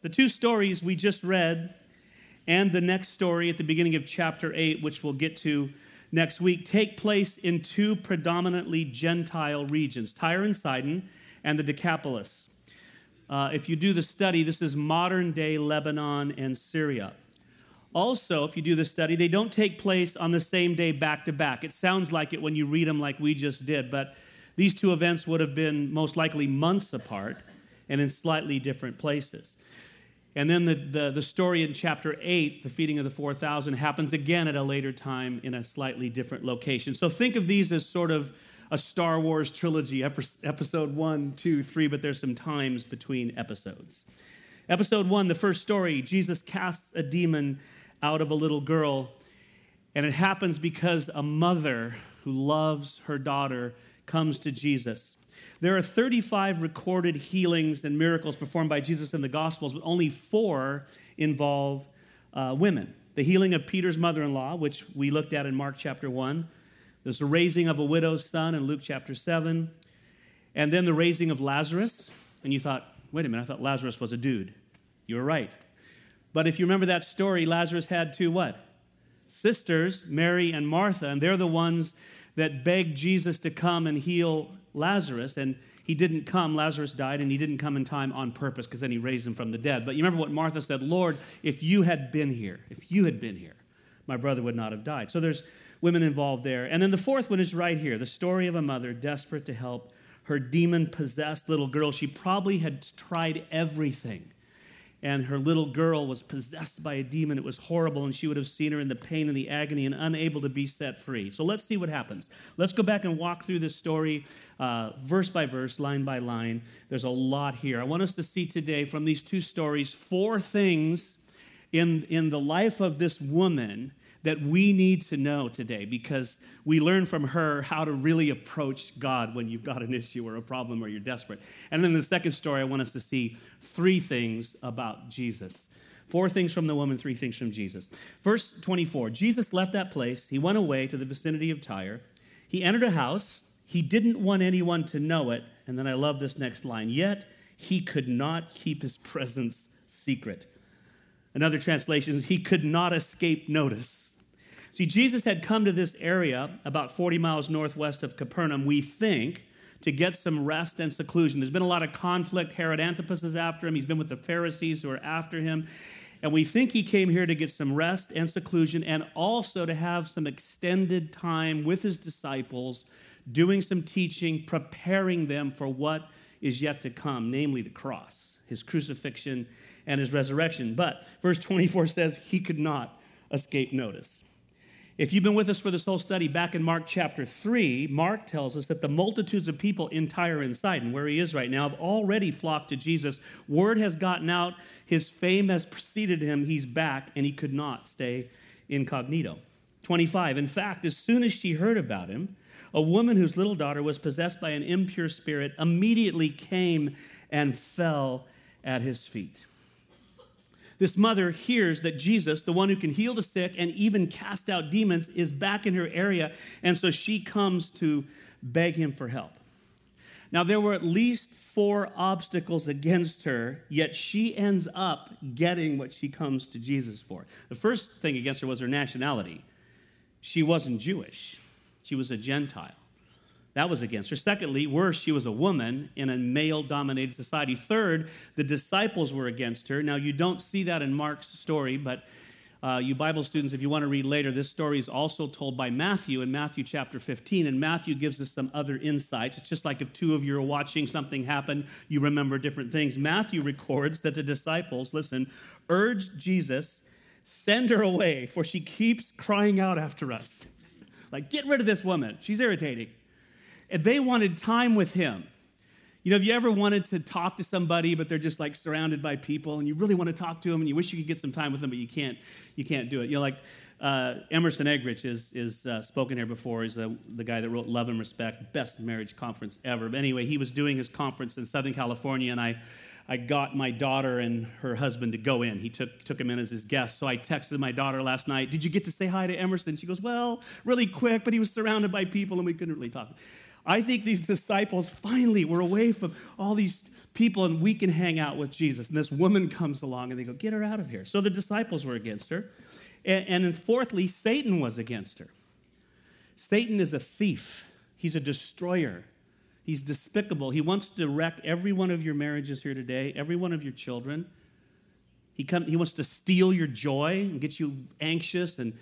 The two stories we just read and the next story at the beginning of chapter 8, which we'll get to next week, take place in two predominantly Gentile regions, Tyre and Sidon and the Decapolis. If you do the study, this is modern-day Lebanon and Syria. Also, if you do the study, they don't take place on the same day back-to-back. It sounds like it when you read them like we just did, but these two events would have been most likely months apart and in slightly different places. And then the story in chapter 8, the feeding of the 4,000, happens again at a later time in a slightly different location. So think of these as sort of a Star Wars trilogy, episode 1, 2, 3, but there's some times between episodes. Episode 1, the first story, Jesus casts a demon out of a little girl, and it happens because a mother who loves her daughter comes to Jesus. There are 35 recorded healings and miracles performed by Jesus in the Gospels, but only 4 involve women. The healing of Peter's mother-in-law, which we looked at in Mark chapter 1. There's the raising of a widow's son in Luke chapter 7. And then the raising of Lazarus. And you thought, wait a minute, I thought Lazarus was a dude. You were right. But if you remember that story, Lazarus had 2 what? Sisters, Mary and Martha, and they're the ones that begged Jesus to come and heal Lazarus, and he didn't come. Lazarus died, and he didn't come in time on purpose because then he raised him from the dead. But you remember what Martha said, Lord, if you had been here, my brother would not have died. So there's women involved there. And then the fourth one is right here, the story of a mother desperate to help her demon-possessed little girl. She probably had tried everything, and her little girl was possessed by a demon. It was horrible, and she would have seen her in the pain and the agony and unable to be set free. So let's see what happens. Let's go back and walk through this story verse by verse, line by line. There's a lot here. I want us to see today from these two stories 4 things in the life of this woman that we need to know today, because we learn from her how to really approach God when you've got an issue or a problem or you're desperate. And then the second story, I want us to see 3 things about Jesus. 4 things from the woman, 3 things from Jesus. Verse 24, Jesus left that place. He went away to the vicinity of Tyre. He entered a house. He didn't want anyone to know it. And then I love this next line, yet he could not keep his presence secret. Another translation is, he could not escape notice. See, Jesus had come to this area about 40 miles northwest of Capernaum, we think, to get some rest and seclusion. There's been a lot of conflict. Herod Antipas is after him. He's been with the Pharisees who are after him. And we think he came here to get some rest and seclusion and also to have some extended time with his disciples, doing some teaching, preparing them for what is yet to come, namely the cross, his crucifixion and his resurrection. But verse 24 says he could not escape notice. If you've been with us for this whole study, back in Mark chapter 3, Mark tells us that the multitudes of people in Tyre and Sidon, where he is right now, have already flocked to Jesus. Word has gotten out. His fame has preceded him. He's back, and he could not stay incognito. 25, in fact, as soon as she heard about him, a woman whose little daughter was possessed by an impure spirit immediately came and fell at his feet. This mother hears that Jesus, the one who can heal the sick and even cast out demons, is back in her area, and so she comes to beg him for help. Now, there were at least 4 obstacles against her, yet she ends up getting what she comes to Jesus for. The first thing against her was her nationality. She wasn't Jewish. She was a Gentile. That was against her. Secondly, worse, she was a woman in a male-dominated society. Third, the disciples were against her. Now, you don't see that in Mark's story, but you Bible students, if you want to read later, this story is also told by Matthew in Matthew chapter 15, and Matthew gives us some other insights. It's just like if 2 of you are watching something happen, you remember different things. Matthew records that the disciples, listen, urged Jesus, send her away, for she keeps crying out after us. Like, get rid of this woman. She's irritating. And they wanted time with him. You know, have you ever wanted to talk to somebody, but they're just like surrounded by people, and you really want to talk to them, and you wish you could get some time with them, but you can't do it. You know, like Emerson Eggerichs is spoken here before. He's the guy that wrote Love and Respect, best marriage conference ever. But anyway, he was doing his conference in Southern California, and I got my daughter and her husband to go in. He took him in as his guest. So I texted my daughter last night, did you get to say hi to Emerson? She goes, well, really quick, but he was surrounded by people, and we couldn't really talk. I think these disciples finally were away from all these people and we can hang out with Jesus. And this woman comes along and they go, get her out of here. So the disciples were against her. And then fourthly, Satan was against her. Satan is a thief. He's a destroyer. He's despicable. He wants to wreck every one of your marriages here today, every one of your children. He wants to steal your joy and get you anxious and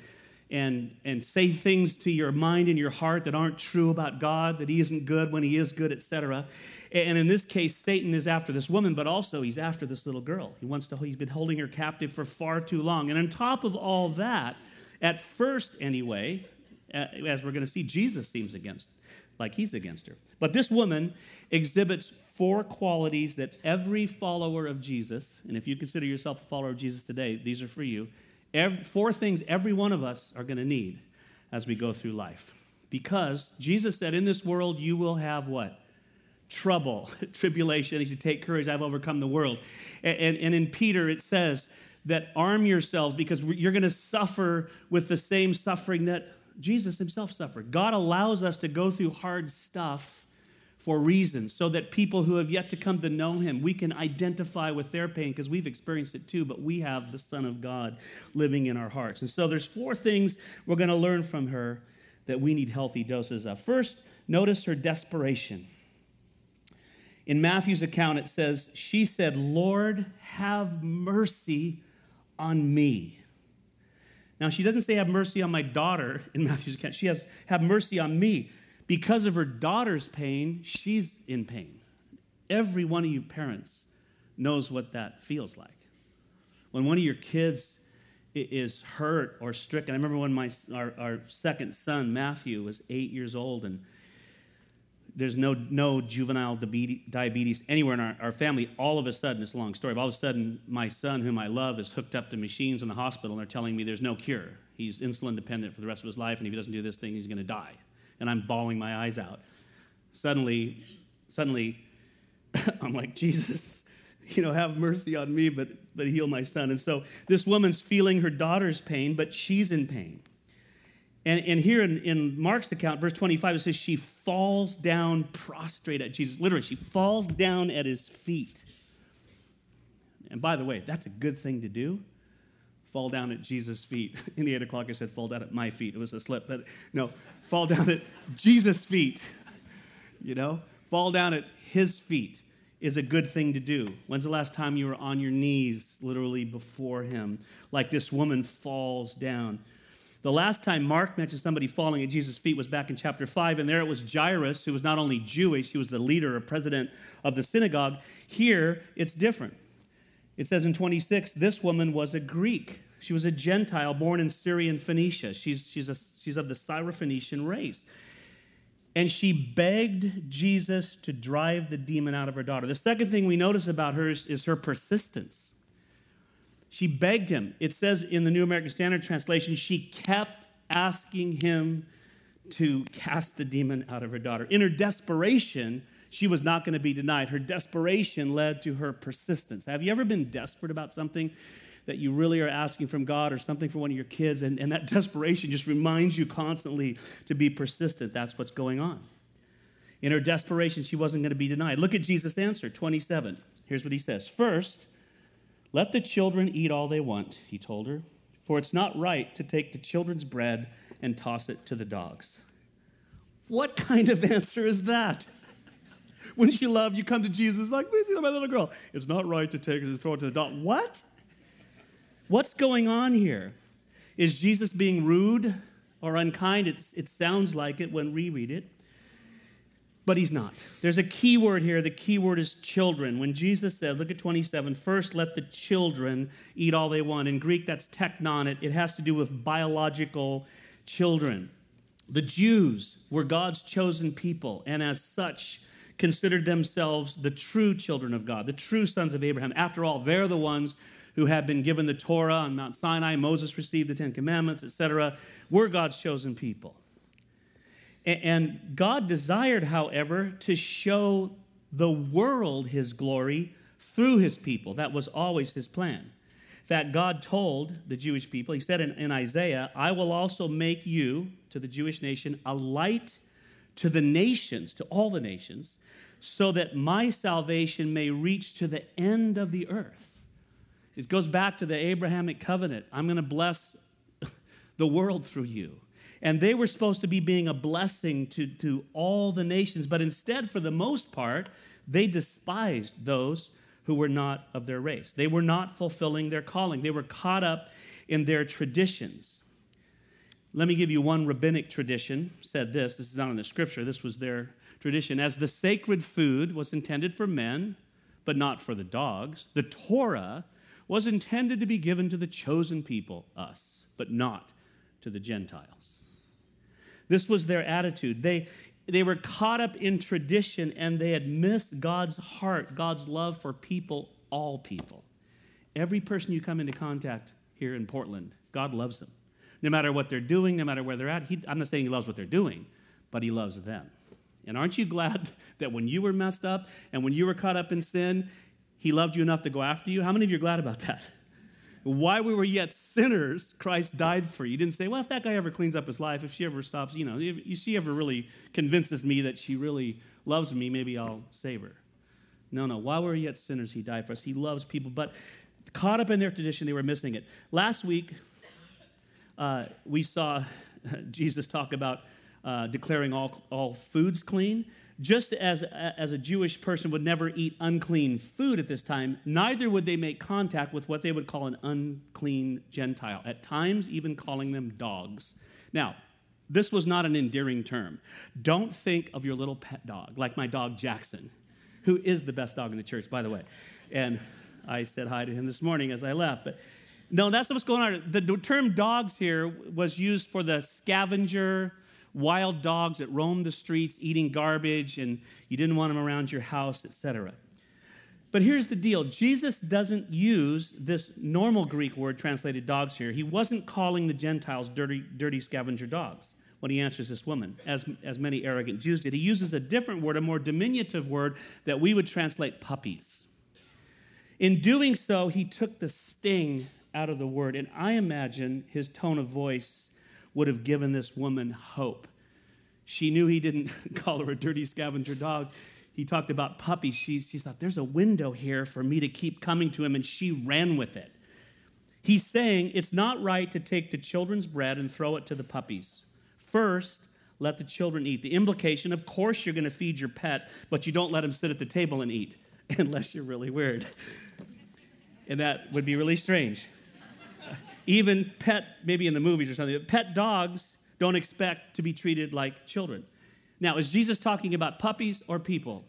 say things to your mind and your heart that aren't true about God, that he isn't good when he is good, etc. And in this case, Satan is after this woman, but also he's after this little girl. He's been holding her captive for far too long. And on top of all that, at first anyway, as we're going to see, Jesus seems like he's against her. But this woman exhibits 4 qualities that every follower of Jesus, and if you consider yourself a follower of Jesus today, these are for you, 4 things every one of us are going to need as we go through life. Because Jesus said, in this world you will have what? Trouble, tribulation. He said, take courage, I've overcome the world. And in Peter it says that arm yourselves because you're going to suffer with the same suffering that Jesus himself suffered. God allows us to go through hard stuff for reasons so that people who have yet to come to know him, we can identify with their pain because we've experienced it too, but we have the Son of God living in our hearts. And so there's 4 things we're going to learn from her that we need healthy doses of. First, notice her desperation. In Matthew's account, it says, she said, Lord, have mercy on me. Now, she doesn't say have mercy on my daughter in Matthew's account. She has have mercy on me. Because of her daughter's pain, she's in pain. Every one of you parents knows what that feels like. When one of your kids is hurt or stricken. I remember when our second son, Matthew, was 8 years old, and there's no juvenile diabetes anywhere in our family. All of a sudden, it's a long story, but all of a sudden, my son, whom I love, is hooked up to machines in the hospital, and they're telling me there's no cure. He's insulin dependent for the rest of his life, and if he doesn't do this thing, he's going to die. And I'm bawling my eyes out. Suddenly, I'm like, Jesus, have mercy on me, but heal my son. And so this woman's feeling her daughter's pain, but she's in pain. And here in Mark's account, verse 25, it says she falls down prostrate at Jesus. Literally, she falls down at his feet. And by the way, that's a good thing to do. Fall down at Jesus' feet. In the 8 o'clock, I said, fall down at my feet. It was a slip. But no, fall down at Jesus' feet. Fall down at his feet is a good thing to do. When's the last time you were on your knees, literally before him, like this woman falls down? The last time Mark mentioned somebody falling at Jesus' feet was back in chapter 5, and there it was Jairus, who was not only Jewish, he was the leader or president of the synagogue. Here, it's different. It says in 26, this woman was a Greek. She was a Gentile born in Syrian Phoenicia. She's of the Syrophoenician race. And she begged Jesus to drive the demon out of her daughter. The second thing we notice about her is her persistence. She begged him. It says in the New American Standard Translation, she kept asking him to cast the demon out of her daughter. In her desperation, she was not going to be denied. Her desperation led to her persistence. Have you ever been desperate about something that you really are asking from God or something for one of your kids, and that desperation just reminds you constantly to be persistent? That's what's going on. In her desperation, she wasn't going to be denied. Look at Jesus' answer, 27. Here's what he says. First, let the children eat all they want, he told her, for it's not right to take the children's bread and toss it to the dogs. What kind of answer is that? Wouldn't you love, you come to Jesus like, please eat my little girl. It's not right to take it and throw it to the dog. What? What's going on here? Is Jesus being rude or unkind? It sounds like it when we read it. But he's not. There's a key word here. The key word is children. When Jesus said, look at 27, first let the children eat all they want. In Greek, that's teknon. It has to do with biological children. The Jews were God's chosen people, and as such, considered themselves the true children of God, the true sons of Abraham. After all, they're the ones who have been given the Torah on Mount Sinai. Moses received the Ten Commandments, etc. We're God's chosen people. And God desired, however, to show the world his glory through his people. That was always his plan. In fact, God told the Jewish people, he said in Isaiah, I will also make you, to the Jewish nation, a light to the nations, to all the nations, so that my salvation may reach to the end of the earth. It goes back to the Abrahamic covenant. I'm going to bless the world through you. And they were supposed to be being a blessing to all the nations, but instead, for the most part, they despised those who were not of their race. They were not fulfilling their calling. They were caught up in their traditions. Let me give you one rabbinic tradition. Said this is not in the scripture, this was their tradition. As the sacred food was intended for men, but not for the dogs, the Torah was intended to be given to the chosen people, us, but not to the Gentiles. This was their attitude. They were caught up in tradition, and they had missed God's heart, God's love for people, all people. Every person you come into contact here in Portland, God loves them. No matter what they're doing, no matter where they're at. I'm not saying he loves what they're doing, but he loves them. And aren't you glad that when you were messed up and when you were caught up in sin, he loved you enough to go after you? How many of you are glad about that? While we were yet sinners, Christ died for you. He didn't say, well, if that guy ever cleans up his life, if she ever stops, if she ever really convinces me that she really loves me, maybe I'll save her. No. While we were yet sinners, he died for us. He loves people. But caught up in their tradition, they were missing it. Last week, we saw Jesus talk about declaring all foods clean. Just as a Jewish person would never eat unclean food at this time, neither would they make contact with what they would call an unclean Gentile, at times even calling them dogs. Now, this was not an endearing term. Don't think of your little pet dog, like my dog Jackson, who is the best dog in the church, by the way. And I said hi to him this morning as I left. But no, that's what's going on. The term dogs here was used for the scavenger, wild dogs that roamed the streets eating garbage, and you didn't want them around your house, etc. But here's the deal. Jesus doesn't use this normal Greek word translated dogs here. He wasn't calling the Gentiles dirty scavenger dogs when he answers this woman, as many arrogant Jews did. He uses a different word, a more diminutive word that we would translate puppies. In doing so, he took the sting out of the word, and I imagine his tone of voice would have given this woman hope. She knew he didn't call her a dirty scavenger dog. He talked about puppies. She thought, there's a window here for me to keep coming to him, and she ran with it. He's saying it's not right to take the children's bread and throw it to the puppies. First, let the children eat. The implication, of course, you're going to feed your pet, but you don't let him sit at the table and eat, unless you're really weird. And that would be really strange. Even maybe in the movies or something, pet dogs don't expect to be treated like children. Now, is Jesus talking about puppies or people?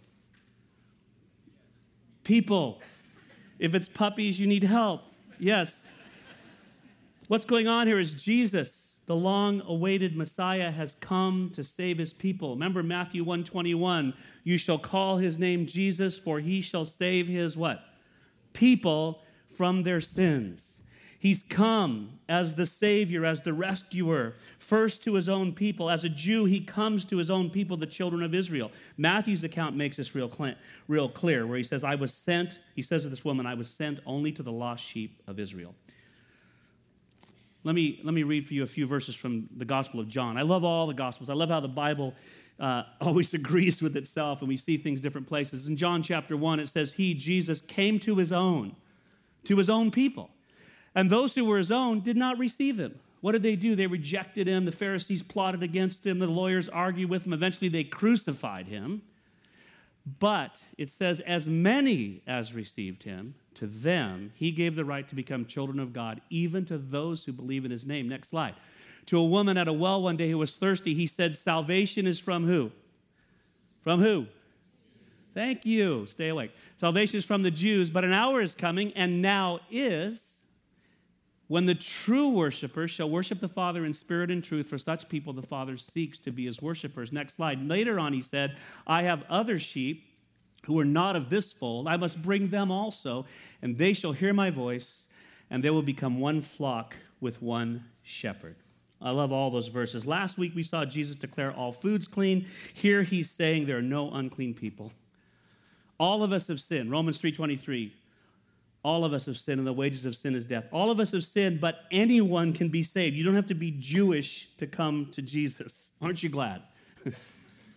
People. If it's puppies, you need help. Yes. What's going on here is Jesus, the long-awaited Messiah, has come to save his people. Remember Matthew 1:21, you shall call his name Jesus, for he shall save his what? People from their sins. He's come as the Savior, as the rescuer, first to his own people. As a Jew, he comes to his own people, the children of Israel. Matthew's account makes this real clear, where he says, he says to this woman, I was sent only to the lost sheep of Israel. Let me read for you a few verses from the Gospel of John. I love all the Gospels. I love how the Bible always agrees with itself, and we see things different places. In John chapter 1, it says, he, Jesus, came to his own people. And those who were his own did not receive him. What did they do? They rejected him. The Pharisees plotted against him. The lawyers argued with him. Eventually, they crucified him. But it says, as many as received him, to them he gave the right to become children of God, even to those who believe in his name. Next slide. To a woman at a well one day who was thirsty, he said, salvation is from who? From who? Thank you. Stay awake. Salvation is from the Jews, but an hour is coming, and now is, when the true worshipers shall worship the Father in spirit and truth, for such people the Father seeks to be his worshipers. Next slide. Later on he said, I have other sheep who are not of this fold. I must bring them also, and they shall hear my voice, and they will become one flock with one shepherd. I love all those verses. Last week we saw Jesus declare all foods clean. Here he's saying there are no unclean people. All of us have sinned. Romans 3:23. All of us have sinned, and the wages of sin is death. All of us have sinned, but anyone can be saved. You don't have to be Jewish to come to Jesus. Aren't you glad?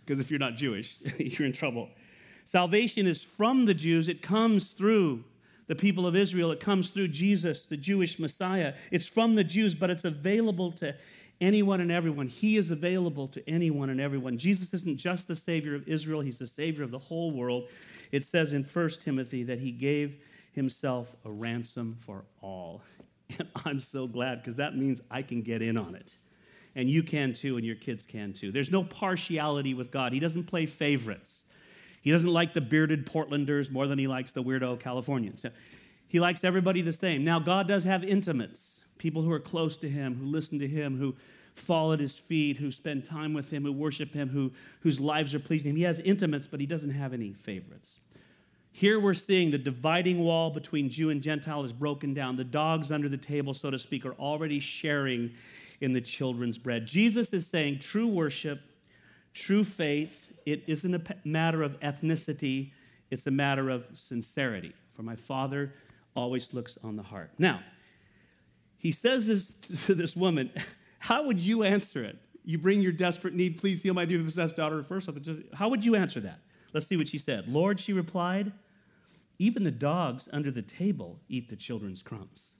because if you're not Jewish, you're in trouble. Salvation is from the Jews. It comes through the people of Israel. It comes through Jesus, the Jewish Messiah. It's from the Jews, but it's available to anyone and everyone. He is available to anyone and everyone. Jesus isn't just the Savior of Israel. He's the Savior of the whole world. It says in 1 Timothy that he gave himself a ransom for all. And I'm so glad, because that means I can get in on it. And you can too, and your kids can too. There's no partiality with God. He doesn't play favorites. He doesn't like the bearded Portlanders more than he likes the weirdo Californians. He likes everybody the same. Now, God does have intimates, people who are close to him, who listen to him, who fall at his feet, who spend time with him, who worship him, whose lives are pleasing him. He has intimates, but he doesn't have any favorites. Here we're seeing the dividing wall between Jew and Gentile is broken down. The dogs under the table, so to speak, are already sharing in the children's bread. Jesus is saying true worship, true faith, it isn't a matter of ethnicity, it's a matter of sincerity. For my Father always looks on the heart. Now, he says this to this woman. How would you answer it? You bring your desperate need, please heal my demon-possessed daughter first. How would you answer that? Let's see what she said. Lord, she replied, even the dogs under the table eat the children's crumbs.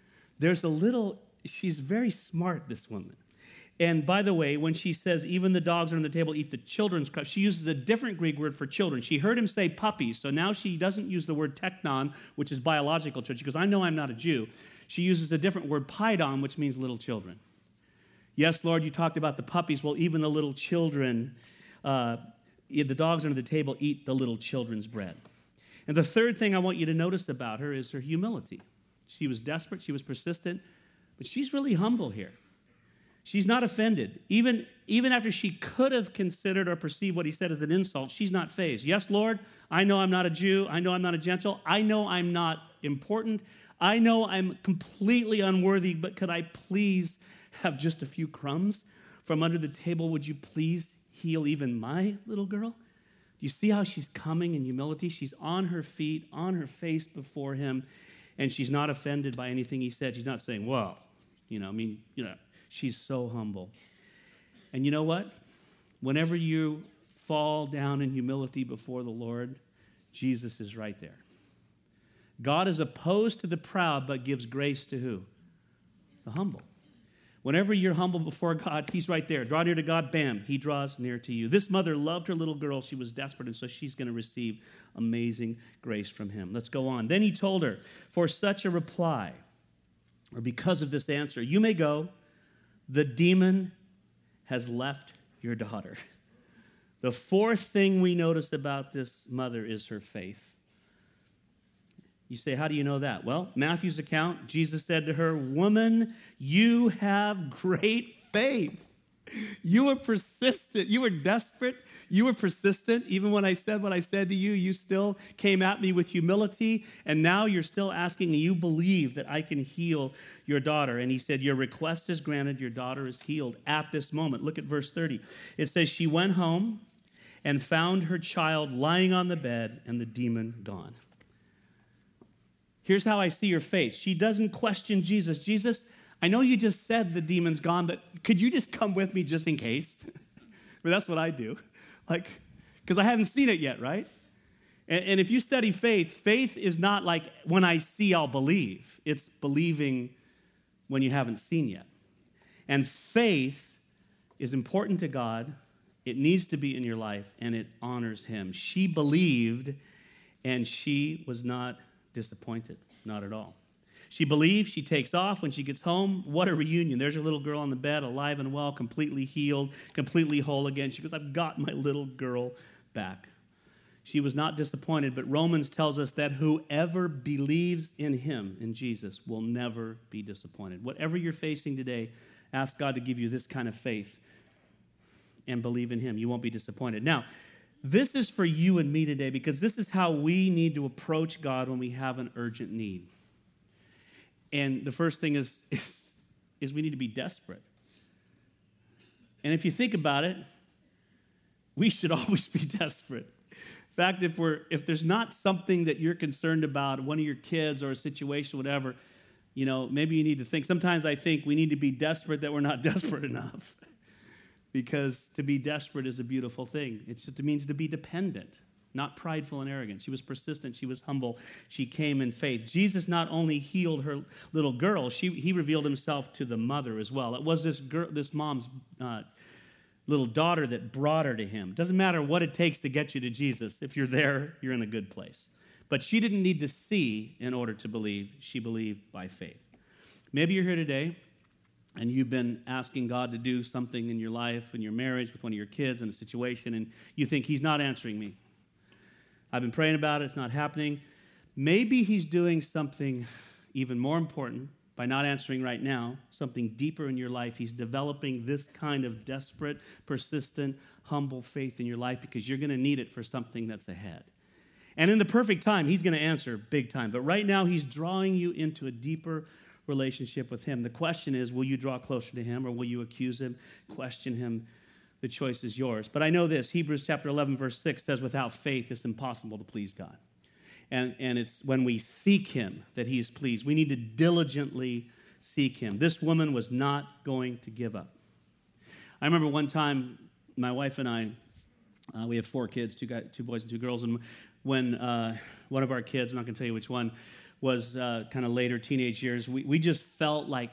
She's very smart, this woman. And by the way, when she says, even the dogs under the table eat the children's crumbs, she uses a different Greek word for children. She heard him say puppies, so now she doesn't use the word teknon, which is biological children. She goes, I know I'm not a Jew. She uses a different word, paidon, which means little children. Yes, Lord, you talked about the puppies. Well, even the little children, the dogs under the table eat the little children's bread. And the third thing I want you to notice about her is her humility. She was desperate, she was persistent, but she's really humble here. She's not offended. Even after she could have considered or perceived what he said as an insult, she's not fazed. Yes, Lord, I know I'm not a Jew. I know I'm not a Gentile. I know I'm not important. I know I'm completely unworthy, but could I please have just a few crumbs from under the table? Would you please heal even my little girl? Do you see how she's coming in humility? She's on her feet, on her face before him, and she's not offended by anything he said. She's not saying, well, she's so humble. And you know what? Whenever you fall down in humility before the Lord, Jesus is right there. God is opposed to the proud, but gives grace to who? The humble. Whenever you're humble before God, he's right there. Draw near to God, bam, he draws near to you. This mother loved her little girl. She was desperate, and so she's going to receive amazing grace from him. Let's go on. Then he told her, for such a reply, or because of this answer, you may go. The demon has left your daughter. The fourth thing we notice about this mother is her faith. You say, how do you know that? Well, Matthew's account, Jesus said to her, woman, you have great faith. You were persistent. You were desperate. You were persistent. Even when I said what I said to you, you still came at me with humility. And now you're still asking, and you believe that I can heal your daughter. And he said, your request is granted. Your daughter is healed at this moment. Look at verse 30. It says, she went home and found her child lying on the bed and the demon gone. Here's how I see her faith. She doesn't question Jesus. Jesus, I know you just said the demon's gone, but could you just come with me just in case? But that's what I do. Because I haven't seen it yet, right? And if you study faith, faith is not like when I see, I'll believe. It's believing when you haven't seen yet. And faith is important to God. It needs to be in your life, and it honors him. She believed, and she was not disappointed, not at all. She believes, she takes off. When she gets home, what a reunion. There's her little girl on the bed, alive and well, completely healed, completely whole again. She goes, I've got my little girl back. She was not disappointed, but Romans tells us that whoever believes in him, in Jesus, will never be disappointed. Whatever you're facing today, ask God to give you this kind of faith and believe in him. You won't be disappointed. Now, this is for you and me today, because this is how we need to approach God when we have an urgent need. And the first thing is we need to be desperate. And if you think about it, we should always be desperate. In fact, if there's not something that you're concerned about, one of your kids or a situation, whatever, maybe you need to think. Sometimes I think we need to be desperate that we're not desperate enough. because to be desperate is a beautiful thing. It means to be dependent, not prideful and arrogant. She was persistent. She was humble. She came in faith. Jesus not only healed her little girl, he revealed himself to the mother as well. It was this mom's little daughter that brought her to him. It doesn't matter what it takes to get you to Jesus. If you're there, you're in a good place. But she didn't need to see in order to believe. She believed by faith. Maybe you're here today and you've been asking God to do something in your life, in your marriage, with one of your kids, in a situation, and you think he's not answering me. I've been praying about it. It's not happening. Maybe he's doing something even more important by not answering right now, something deeper in your life. He's developing this kind of desperate, persistent, humble faith in your life because you're going to need it for something that's ahead. And in the perfect time, he's going to answer big time. But right now, he's drawing you into a deeper relationship with him. The question is, will you draw closer to him or will you accuse him, question him? The choice is yours. But I know this, Hebrews chapter 11, verse 6 says, without faith, it's impossible to please God. And it's when we seek him that he is pleased. We need to diligently seek him. This woman was not going to give up. I remember one time, my wife and I, we have 4 kids, 2 boys and 2 girls, and when one of our kids, I'm not going to tell you which one, was kind of later teenage years, we just felt like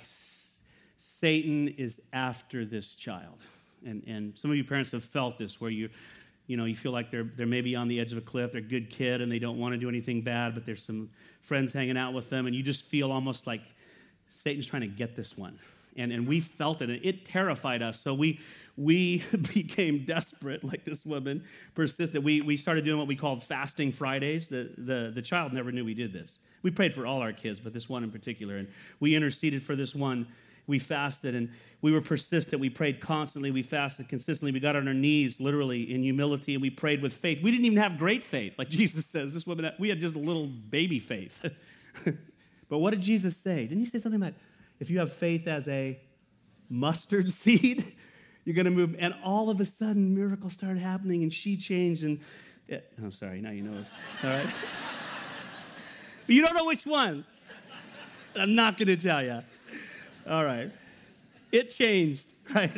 Satan is after this child. And some of you parents have felt this, where you feel like they're maybe on the edge of a cliff. They're a good kid, and they don't want to do anything bad, but there's some friends hanging out with them, and you just feel almost like Satan's trying to get this one. And we felt it, and it terrified us. So we became desperate, like this woman persisted. We started doing what we called fasting Fridays. The child never knew we did this. We prayed for all our kids, but this one in particular, and we interceded for this one. We fasted, and we were persistent. We prayed constantly. We fasted consistently. We got on our knees, literally, in humility, and we prayed with faith. We didn't even have great faith, like Jesus says. This woman, we had just a little baby faith. But what did Jesus say? Didn't he say something about, if you have faith as a mustard seed, you're going to move? And all of a sudden, miracles started happening, and she changed, and I'm sorry, now you know it's, all right? You don't know which one. I'm not going to tell you. All right. It changed, right?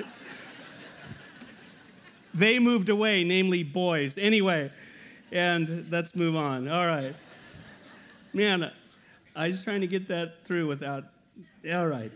They moved away, namely boys. Anyway, and let's move on. All right. Man, I was trying to get that through without, all right.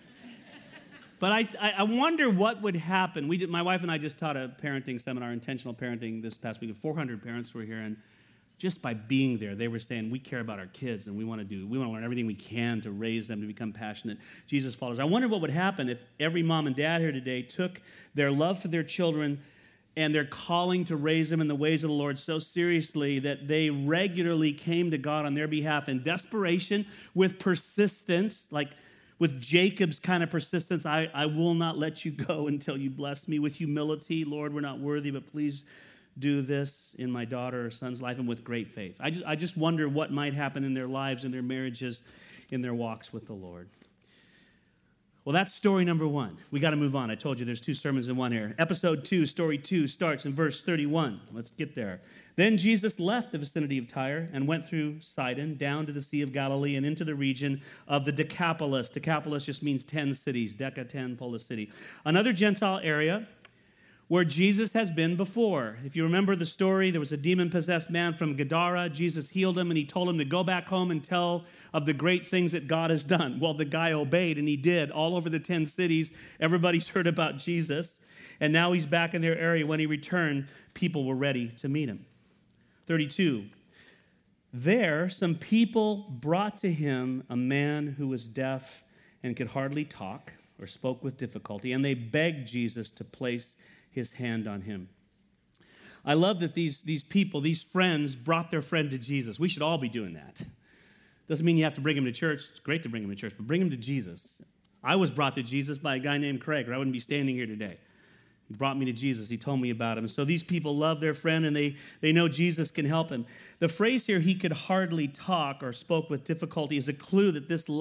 But I wonder what would happen. My wife and I just taught a parenting seminar, intentional parenting, this past week. 400 parents were here, and just by being there, they were saying, we care about our kids, and we want to learn everything we can to raise them to become passionate Jesus followers. I wonder what would happen if every mom and dad here today took their love for their children and their calling to raise them in the ways of the Lord so seriously that they regularly came to God on their behalf in desperation, with persistence, like with Jacob's kind of persistence. I will not let you go until you bless me. With humility, Lord, we're not worthy, but please do this in my daughter or son's life, and with great faith. I just wonder what might happen in their lives, in their marriages, in their walks with the Lord. Well, that's story number 1. We got to move on. I told you there's 2 sermons in one here. Episode 2, story 2, starts in verse 31. Let's get there. Then Jesus left the vicinity of Tyre and went through Sidon down to the Sea of Galilee and into the region of the Decapolis. Decapolis just means 10 cities. Deca, 10, polis, city. Another Gentile area where Jesus has been before. If you remember the story, there was a demon-possessed man from Gadara. Jesus healed him, and he told him to go back home and tell of the great things that God has done. Well, the guy obeyed, and he did. All over the 10 cities, everybody's heard about Jesus, and now he's back in their area. When he returned, people were ready to meet him. 32. There, some people brought to him a man who was deaf and could hardly talk or spoke with difficulty, and they begged Jesus to place his hand on him. I love that these people, these friends, brought their friend to Jesus. We should all be doing that. Doesn't mean you have to bring him to church. It's great to bring him to church, but bring him to Jesus. I was brought to Jesus by a guy named Craig, or I wouldn't be standing here today. He brought me to Jesus. He told me about him. So these people love their friend, and they know Jesus can help him. The phrase here, he could hardly talk or spoke with difficulty, is a clue that this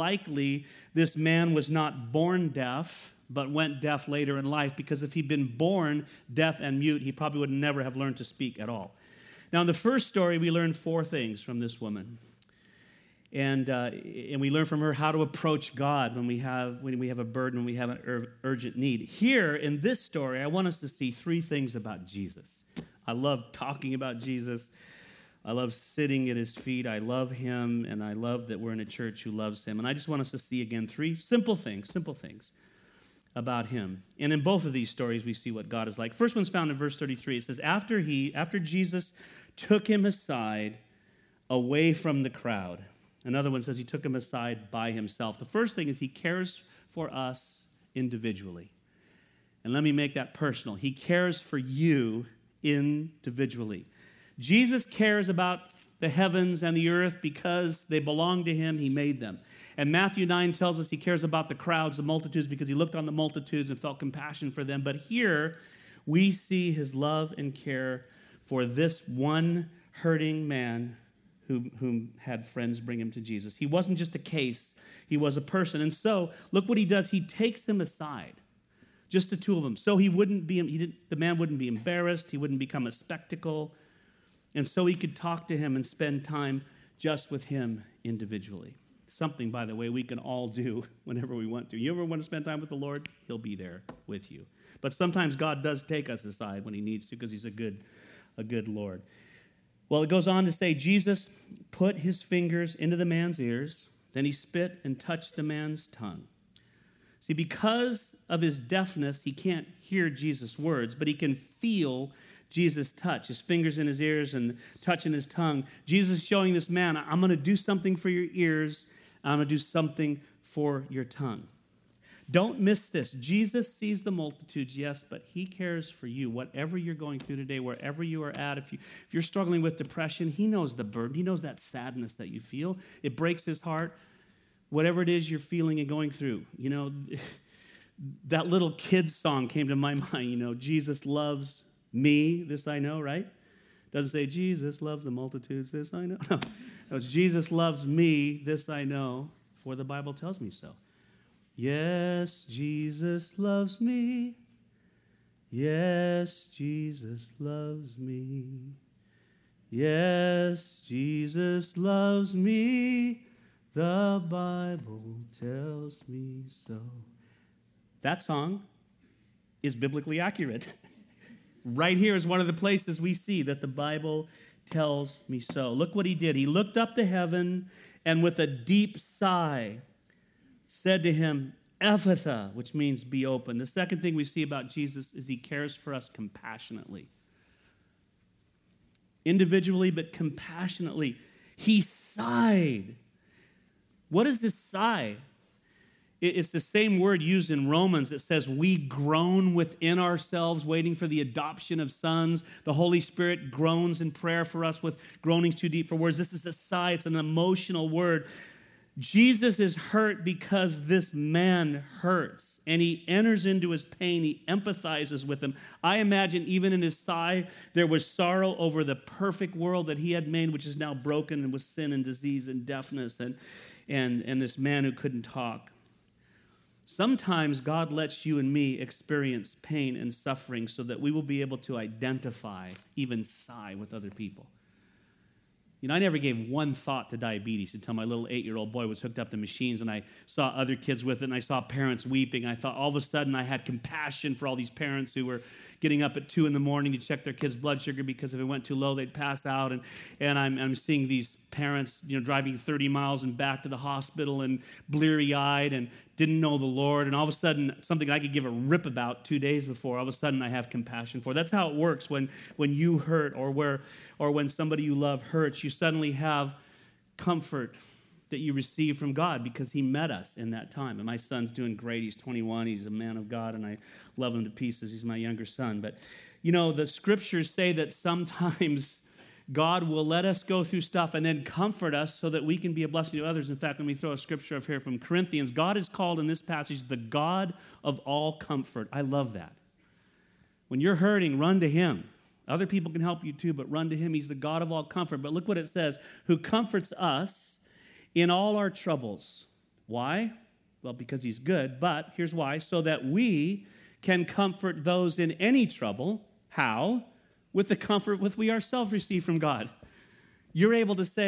man was not born deaf, but went deaf later in life, because if he'd been born deaf and mute, he probably would never have learned to speak at all. Now, in the first story, we learned 4 things from this woman. And we learn from her how to approach God when we have a burden, when we have an urgent need. Here in this story, I want us to see three things about Jesus. I love talking about Jesus. I love sitting at his feet. I love him, and I love that we're in a church who loves him. And I just want us to see again three simple things about him. And in both of these stories, we see what God is like. First one's found in verse 33. It says, after Jesus took him aside away from the crowd. Another one says he took him aside by himself. The first thing is he cares for us individually. And let me make that personal. He cares for you individually. Jesus cares about the heavens and the earth because they belong to him. He made them. And Matthew 9 tells us he cares about the crowds, the multitudes, because he looked on the multitudes and felt compassion for them. But here we see his love and care for this one hurting man whom had friends bring him to Jesus. He wasn't just a case, he was a person. And so, look what he does. He takes him aside, just the two of them. So the man wouldn't be embarrassed, he wouldn't become a spectacle. And so he could talk to him and spend time just with him individually. Something, by the way, we can all do whenever we want to. You ever want to spend time with the Lord? He'll be there with you. But sometimes God does take us aside when he needs to because he's a good Lord. Well, it goes on to say, Jesus put his fingers into the man's ears, then he spit and touched the man's tongue. See, because of his deafness, he can't hear Jesus' words, but he can feel Jesus' touch, his fingers in his ears and touch in his tongue. Jesus is showing this man, I'm going to do something for your ears, I'm going to do something for your tongue. Don't miss this. Jesus sees the multitudes, yes, but he cares for you. Whatever you're going through today, wherever you are at, if you're struggling with depression, he knows the burden. He knows that sadness that you feel. It breaks his heart. Whatever it is you're feeling and going through, that little kid's song came to my mind, Jesus loves me, this I know, right? Doesn't say Jesus loves the multitudes, this I know. No, it's Jesus loves me, this I know, for the Bible tells me so. Yes, Jesus loves me. Yes, Jesus loves me. Yes, Jesus loves me. The Bible tells me so. That song is biblically accurate. Right here is one of the places we see that the Bible tells me so. Look what he did. He looked up to heaven and with a deep sigh said to him, Ephphatha, which means be open. The second thing we see about Jesus is he cares for us compassionately. Individually, but compassionately. He sighed. What is this sigh? It's the same word used in Romans that says we groan within ourselves, waiting for the adoption of sons. The Holy Spirit groans in prayer for us with groanings too deep for words. This is a sigh. It's an emotional word. Jesus is hurt because this man hurts, and he enters into his pain. He empathizes with him. I imagine even in his sigh, there was sorrow over the perfect world that he had made, which is now broken and with sin and disease and deafness and this man who couldn't talk. Sometimes God lets you and me experience pain and suffering so that we will be able to identify, even sigh with other people. I never gave one thought to diabetes until my little 8-year-old boy was hooked up to machines and I saw other kids with it and I saw parents weeping. I thought all of a sudden I had compassion for all these parents who were getting up at 2 a.m. to check their kids' blood sugar because if it went too low, they'd pass out. And I'm seeing these parents, driving 30 miles and back to the hospital and bleary-eyed and didn't know the Lord. And all of a sudden, something I could give a rip about 2 days before, all of a sudden I have compassion for. That's how it works when you hurt or when somebody you love hurts. You suddenly have comfort that you receive from God because he met us in that time. And my son's doing great. He's 21. He's a man of God, and I love him to pieces. He's my younger son. But, the scriptures say that sometimes God will let us go through stuff and then comfort us so that we can be a blessing to others. In fact, let me throw a scripture up here from Corinthians. God is called in this passage the God of all comfort. I love that. When you're hurting, run to him. Other people can help you too, but run to him. He's the God of all comfort. But look what it says, who comforts us in all our troubles. Why? Well, because he's good, but here's why. So that we can comfort those in any trouble. How? With the comfort which we ourselves receive from God. You're able to say,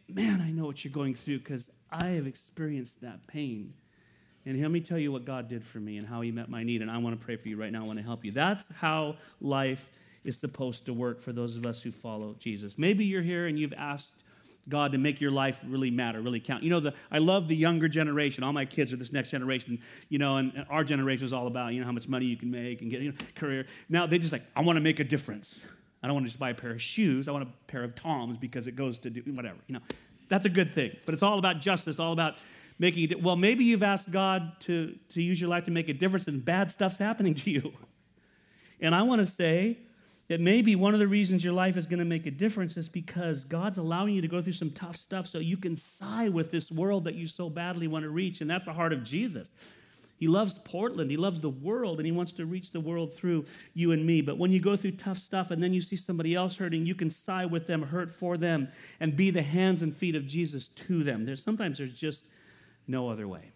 man, I know what you're going through because I have experienced that pain. And let me tell you what God did for me and how he met my need. And I want to pray for you right now. I want to help you. That's how life is supposed to work for those of us who follow Jesus. Maybe you're here and you've asked God to make your life really matter, really count. I love the younger generation. All my kids are this next generation, and our generation is all about, how much money you can make and get, career. Now they just I want to make a difference. I don't want to just buy a pair of shoes. I want a pair of Toms because it goes to do whatever, That's a good thing. But it's all about justice, all about making it. Well, maybe you've asked God to use your life to make a difference and bad stuff's happening to you. And I want to say that maybe one of the reasons your life is going to make a difference is because God's allowing you to go through some tough stuff so you can side with this world that you so badly want to reach. And that's the heart of Jesus. He loves Portland. He loves the world, and he wants to reach the world through you and me. But when you go through tough stuff and then you see somebody else hurting, you can side with them, hurt for them, and be the hands and feet of Jesus to them. Sometimes there's just no other way.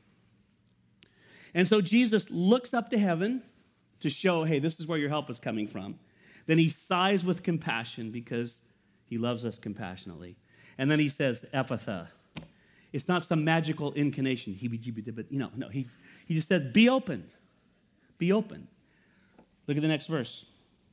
And so Jesus looks up to heaven to show, hey, this is where your help is coming from. Then he sighs with compassion because he loves us compassionately. And then he says, Ephphatha. It's not some magical incantation. No, he just says, be open. Be open. Look at the next verse.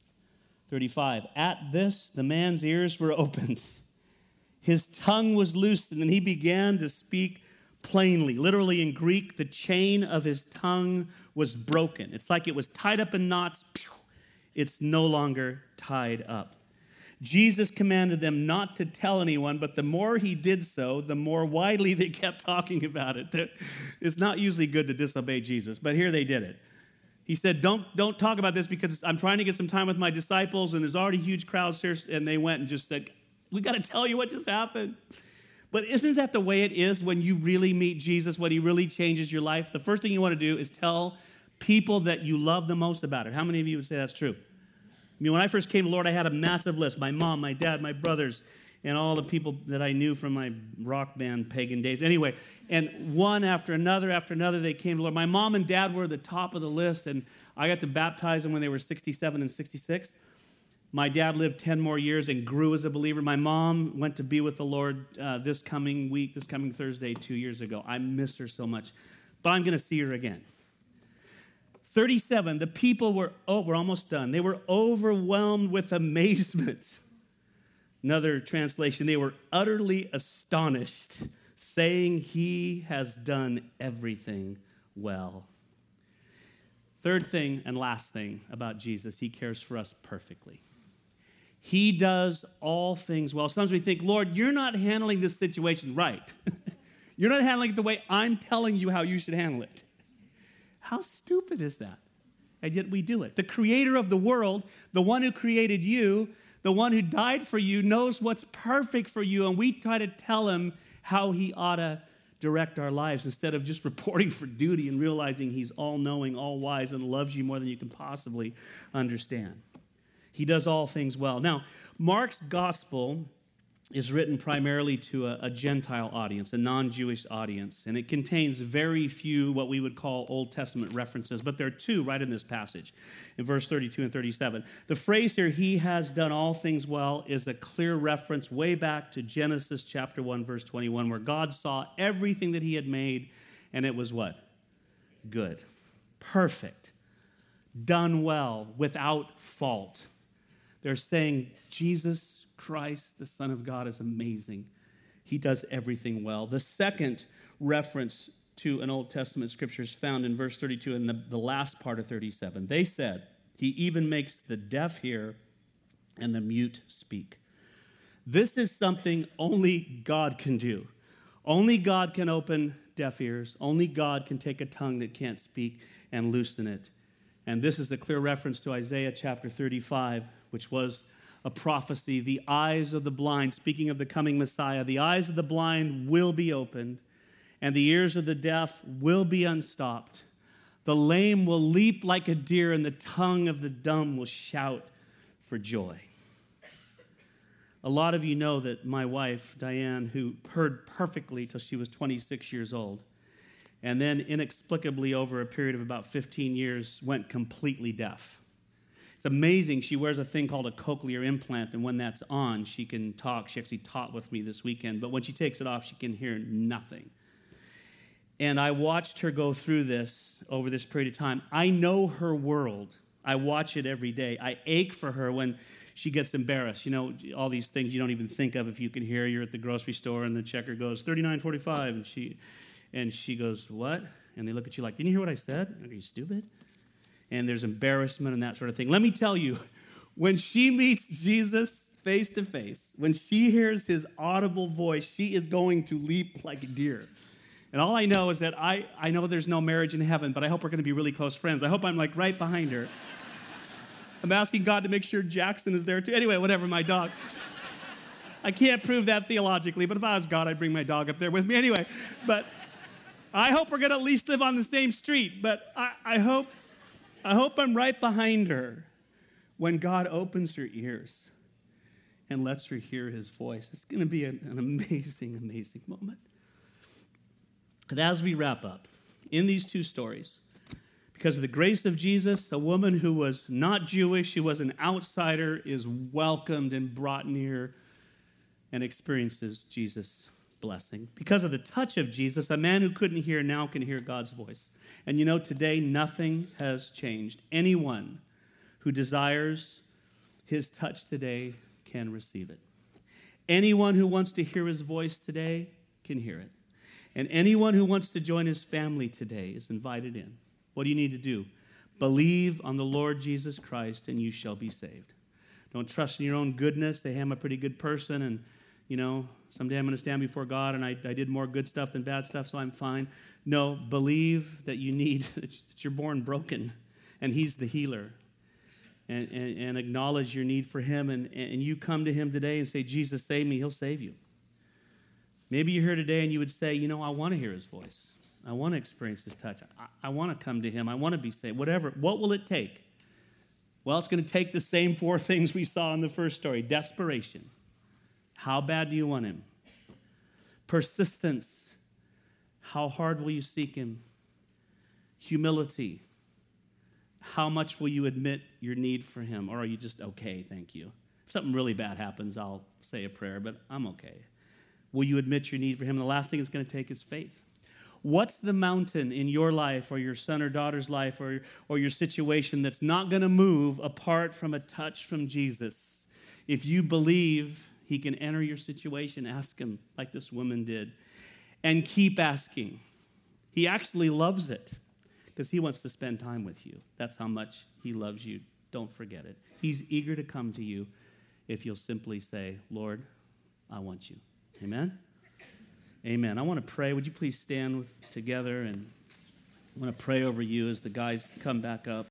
35. At this, the man's ears were opened. His tongue was loosened, and he began to speak plainly. Literally in Greek, the chain of his tongue was broken. It's like it was tied up in knots. It's no longer tied up. Jesus commanded them not to tell anyone, but the more he did so, the more widely they kept talking about it. It's not usually good to disobey Jesus, but here they did it. He said, don't talk about this because I'm trying to get some time with my disciples, and there's already huge crowds here, and they went and just said, we got to tell you what just happened. But isn't that the way it is when you really meet Jesus, when he really changes your life? The first thing you want to do is tell people that you love the most about it. How many of you would say that's true? When I first came to the Lord, I had a massive list. My mom, my dad, my brothers, and all the people that I knew from my rock band pagan days. Anyway, and one after another, they came to the Lord. My mom and dad were at the top of the list, and I got to baptize them when they were 67 and 66. My dad lived 10 more years and grew as a believer. My mom went to be with the Lord this coming Thursday, 2 years ago. I miss her so much, but I'm going to see her again. 37, the people we're almost done. They were overwhelmed with amazement. Another translation, they were utterly astonished, saying he has done everything well. Third thing and last thing about Jesus, he cares for us perfectly. He does all things well. Sometimes we think, Lord, you're not handling this situation right. You're not handling it the way I'm telling you how you should handle it. How stupid is that? And yet we do it. The creator of the world, the one who created you, the one who died for you, knows what's perfect for you, and we try to tell him how he ought to direct our lives instead of just reporting for duty and realizing he's all-knowing, all-wise, and loves you more than you can possibly understand. He does all things well. Now, Mark's gospel is written primarily to a Gentile audience, a non-Jewish audience, and it contains very few what we would call Old Testament references, but there are two right in this passage, in verse 32 and 37. The phrase here, he has done all things well, is a clear reference way back to Genesis chapter 1, verse 21, where God saw everything that he had made, and it was what? Good. Perfect. Done well, without fault. They're saying, Jesus Christ, the Son of God, is amazing. He does everything well. The second reference to an Old Testament scripture is found in verse 32 and the last part of 37. They said, he even makes the deaf hear and the mute speak. This is something only God can do. Only God can open deaf ears. Only God can take a tongue that can't speak and loosen it. And this is a clear reference to Isaiah chapter 35, which was a prophecy. The eyes of the blind, speaking of the coming Messiah, the eyes of the blind will be opened, and the ears of the deaf will be unstopped. The lame will leap like a deer, and the tongue of the dumb will shout for joy. A lot of you know that my wife, Diane, who heard perfectly till she was 26 years old, and then inexplicably over a period of about 15 years went completely deaf. It's amazing. She wears a thing called a cochlear implant, and when that's on, she can talk. She actually taught with me this weekend, but when she takes it off, she can hear nothing. And I watched her go through this over this period of time. I know her world. I watch it every day. I ache for her when she gets embarrassed. You know, all these things you don't even think of if you can hear. You're at the grocery store, and the checker goes, $39.45, and she goes, what? And they look at you like, didn't you hear what I said? Are you stupid? And there's embarrassment and that sort of thing. Let me tell you, when she meets Jesus face to face, when she hears his audible voice, she is going to leap like a deer. And all I know is that I know there's no marriage in heaven, but I hope we're going to be really close friends. I hope I'm like right behind her. I'm asking God to make sure Jackson is there too. Anyway, whatever, my dog. I can't prove that theologically, but if I was God, I'd bring my dog up there with me anyway. But I hope we're going to at least live on the same street. But I hope I'm right behind her when God opens her ears and lets her hear his voice. It's going to be an amazing, amazing moment. And as we wrap up, in these two stories, because of the grace of Jesus, a woman who was not Jewish, who was an outsider, is welcomed and brought near and experiences Jesus' blessing. Because of the touch of Jesus, a man who couldn't hear now can hear God's voice. And you know, today nothing has changed. Anyone who desires his touch today can receive it. Anyone who wants to hear his voice today can hear it. And anyone who wants to join his family today is invited in. What do you need to do? Believe on the Lord Jesus Christ and you shall be saved. Don't trust in your own goodness. Say, hey, I'm a pretty good person and, you know, someday I'm going to stand before God and I did more good stuff than bad stuff, so I'm fine. No, believe that you need, that you're born broken and he's the healer. And acknowledge your need for him and you come to him today and say, Jesus, save me. He'll save you. Maybe you're here today and you would say, you know, I want to hear his voice. I want to experience his touch. I want to come to him. I want to be saved. Whatever. What will it take? Well, it's going to take the same four things we saw in the first story. Desperation. How bad do you want him? Persistence. How hard will you seek him? Humility. How much will you admit your need for him? Or are you just, okay, thank you? If something really bad happens, I'll say a prayer, but I'm okay. Will you admit your need for him? And the last thing it's going to take is faith. What's the mountain in your life or your son or daughter's life or your situation that's not going to move apart from a touch from Jesus? If you believe he can enter your situation, ask him like this woman did. And keep asking. He actually loves it because he wants to spend time with you. That's how much he loves you. Don't forget it. He's eager to come to you if you'll simply say, Lord, I want you. Amen? Amen. I want to pray. Would you please stand together? And I want to pray over you as the guys come back up.